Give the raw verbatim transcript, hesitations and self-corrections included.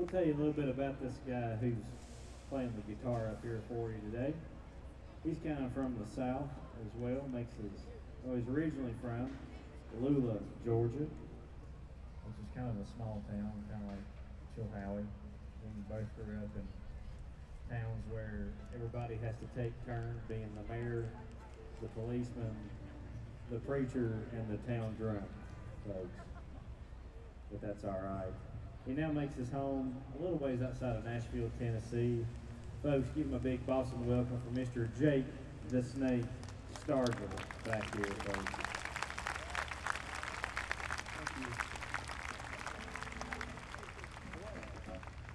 We'll tell you a little bit about this guy who's playing the guitar up here for you today. He's kind of from the South as well. Makes his, well, he's originally from Lula, Georgia, which is kind of a small town, kind of like Chilhowie. We both grew up in towns where everybody has to take turns being the mayor, the policeman, the preacher, and the town drunk, folks. But that's all right. He now makes his home a little ways outside of Nashville, Tennessee. Folks, give him a big Boston welcome for Mister Jake the Snake Stargill back here, folks.